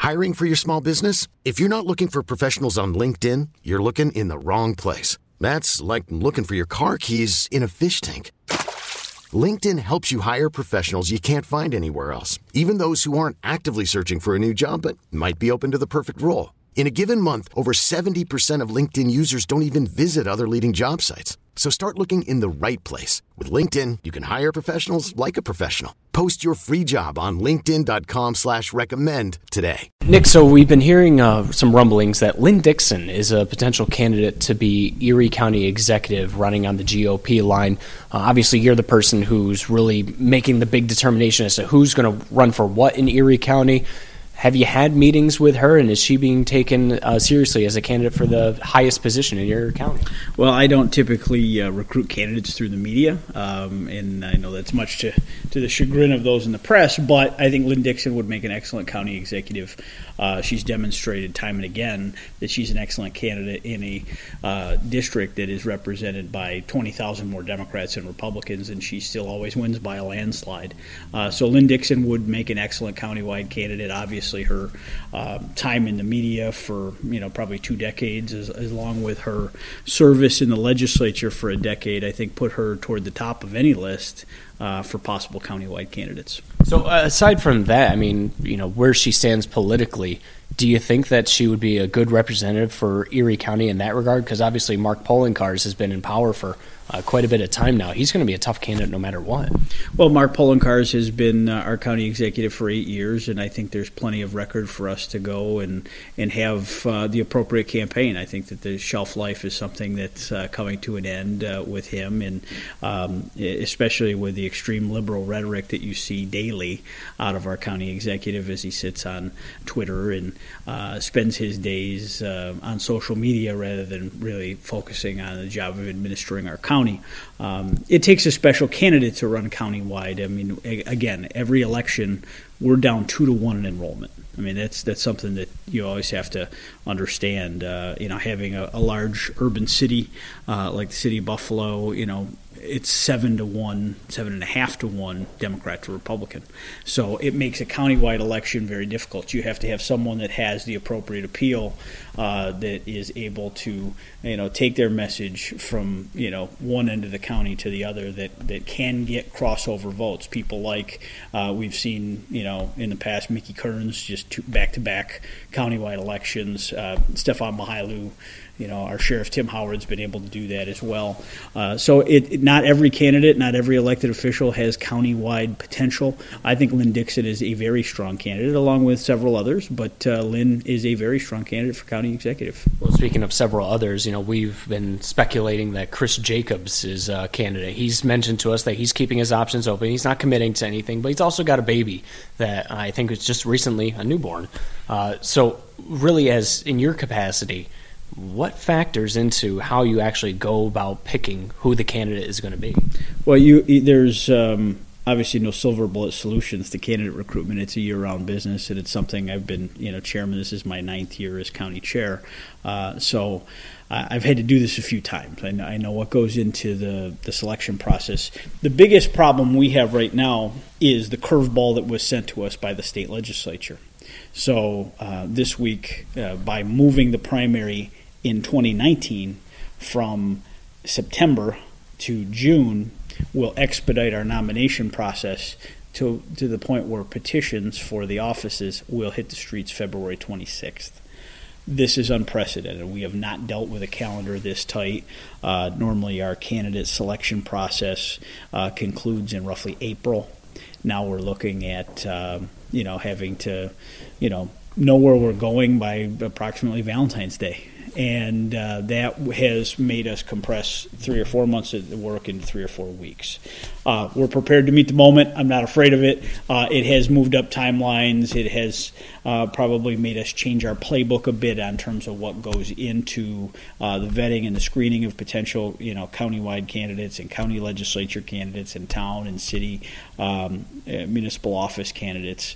Hiring for your small business? If you're not looking for professionals on LinkedIn, you're looking in the wrong place. That's like looking for your car keys in a fish tank. LinkedIn helps you hire professionals you can't find anywhere else, even those who aren't actively searching for a new job but might be open to the perfect role. In a given month, over 70% of LinkedIn users don't even visit other leading job sites. So start looking in the right place. With LinkedIn, you can hire professionals like a professional. Post your free job on linkedin.com/recommend today. Nick, so we've been hearing some rumblings that Lynn Dixon is a potential candidate to be Erie County executive running on the GOP line. Obviously, you're the person who's really making the big determination as to who's going to run for what in Erie County. Have you had meetings with her, and is she being taken seriously as a candidate for the highest position in your county? Well, I don't typically recruit candidates through the media, and I know that's much to the chagrin of those in the press, but I think Lynn Dixon would make an excellent county executive. She's demonstrated time and again that she's an excellent candidate in a district that is represented by 20,000 more Democrats and Republicans, and she still always wins by a landslide. So Lynn Dixon would make an excellent countywide candidate. Obviously, her time in the media for probably 2 decades, along with her service in the legislature for a decade, I think put her toward the top of any list for possible countywide candidates. So aside from that, I mean, where she stands politically, do you think that she would be a good representative for Erie County in that regard? Because obviously Mark Poloncarz has been in power for quite a bit of time now. He's going to be a tough candidate no matter what. Well, Mark Poloncarz has been our county executive for 8 years, and I think there's plenty of record for us to go and have the appropriate campaign. I think that the shelf life is something that's coming to an end with him, and especially with the extreme liberal rhetoric that you see daily out of our county executive as he sits on Twitter and spends his days on social media rather than really focusing on the job of administering our county. It takes a special candidate to run countywide. I mean, again, every election we're down 2-to-1 in enrollment. I mean, that's something that you always have to understand. Having a large urban city like the city of Buffalo, it's 7-to-1, 7.5-to-1 Democrat to Republican. So it makes a countywide election very difficult. You have to have someone that has the appropriate appeal, that is able to, take their message from, one end of the county to the other, that can get crossover votes. People like we've seen, in the past, Mickey Kearns, just back-to-back countywide elections. Stefan Mihailu, our Sheriff Tim Howard's been able to do that as well. So not every candidate, not every elected official has countywide potential. I think Lynn Dixon is a very strong candidate, along with several others, but Lynn is a very strong candidate for county executive. Well, speaking of several others, we've been speculating that Chris Jacobs is a candidate. He's mentioned to us that he's keeping his options open. He's not committing to anything, but he's also got a baby that I think was just recently a newborn. So really, as in your capacity, what factors into how you actually go about picking who the candidate is going to be? Well, there's obviously no silver bullet solutions to candidate recruitment. It's a year-round business, and it's something I've been, chairman. This is my 9th year as county chair. So I've had to do this a few times. I know what goes into the selection process. The biggest problem we have right now is the curveball that was sent to us by the state legislature. So this week, by moving the primary in 2019 from September to June, will expedite our nomination process to the point where petitions for the offices will hit the streets February 26th. This is unprecedented. We have not dealt with a calendar this tight. Normally our candidate selection process concludes in roughly April. Now we're looking at having to know where we're going by approximately Valentine's Day. And that has made us compress 3 or 4 months of the work into 3 or 4 weeks. We're prepared to meet the moment. I'm not afraid of it. It has moved up timelines. It has probably made us change our playbook a bit in terms of what goes into the vetting and the screening of potential, countywide candidates and county legislature candidates and town and city municipal office candidates.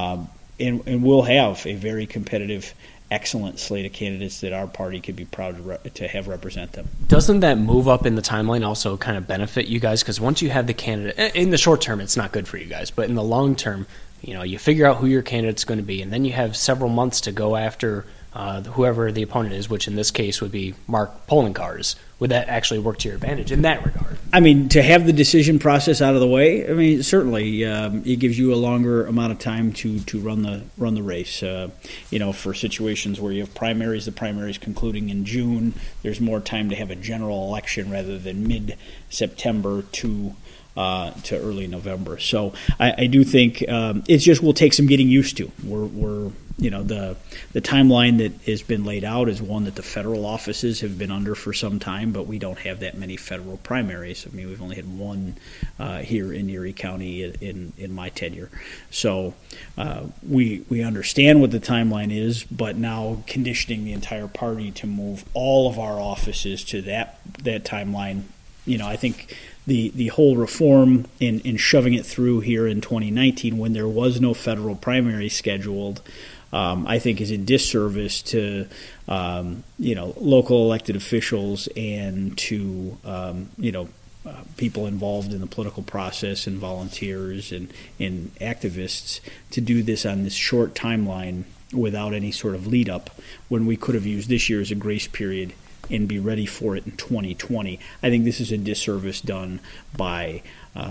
And we'll have a very competitive, excellent slate of candidates that our party could be proud to have represent them. Doesn't that move up in the timeline also kind of benefit you guys? Because once you have the candidate, in the short term, it's not good for you guys, but in the long term, You figure out who your candidate's going to be, and then you have several months to go after whoever the opponent is, which in this case would be Mark Poloncarz. Would that actually work to your advantage in that regard? I mean, to have the decision process out of the way, I mean, certainly it gives you a longer amount of time to run the race. For situations where you have primaries, the primaries concluding in June, there's more time to have a general election rather than mid-September to early November. So I do think it just will take some getting used to. We're the timeline that has been laid out is one that the federal offices have been under for some time, but we don't have that many federal primaries. I mean, we've only had one here in Erie County in my tenure. So we understand what the timeline is, but now conditioning the entire party to move all of our offices to that timeline, I think the whole reform in shoving it through here in 2019 when there was no federal primary scheduled, I think is a disservice to local elected officials and to people involved in the political process and volunteers and activists to do this on this short timeline without any sort of lead up when we could have used this year as a grace period and be ready for it in 2020. I think this is a disservice done by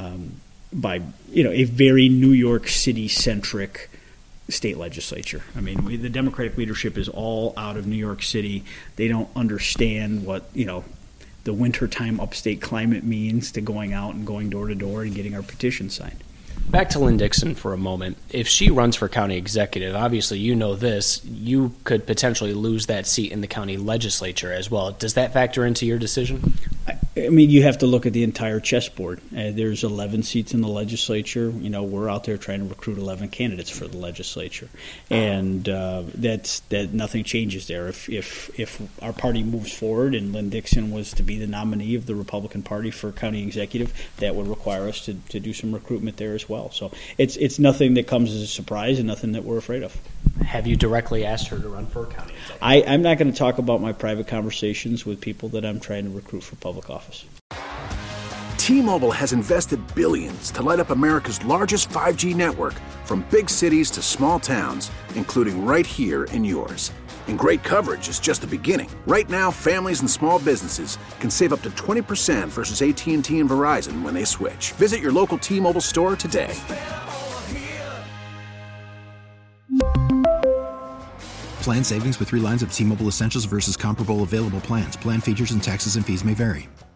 a very New York City centric state legislature. I mean, the Democratic leadership is all out of New York City. They don't understand what the wintertime upstate climate means to going out and going door to door and getting our petitions signed. Back to Lynn Dixon for a moment. If she runs for county executive, obviously this, you could potentially lose that seat in the county legislature as well. Does that factor into your decision? I mean, you have to look at the entire chessboard. There's 11 seats in the legislature. We're out there trying to recruit 11 candidates for the legislature, and that nothing changes there. If our party moves forward and Lynn Dixon was to be the nominee of the Republican Party for county executive, that would require us to do some recruitment there as well. So it's nothing that comes as a surprise and nothing that we're afraid of. Have you directly asked her to run for county executive? I'm not going to talk about my private conversations with people that I'm trying to recruit for public office. T-Mobile has invested billions to light up America's largest 5G network, from big cities to small towns, including right here in yours. And great coverage is just the beginning. Right now, families and small businesses can save up to 20% versus AT&T and Verizon when they switch. Visit your local T-Mobile store today. Plan savings with 3 lines of T-Mobile Essentials versus comparable available plans. Plan features and taxes and fees may vary.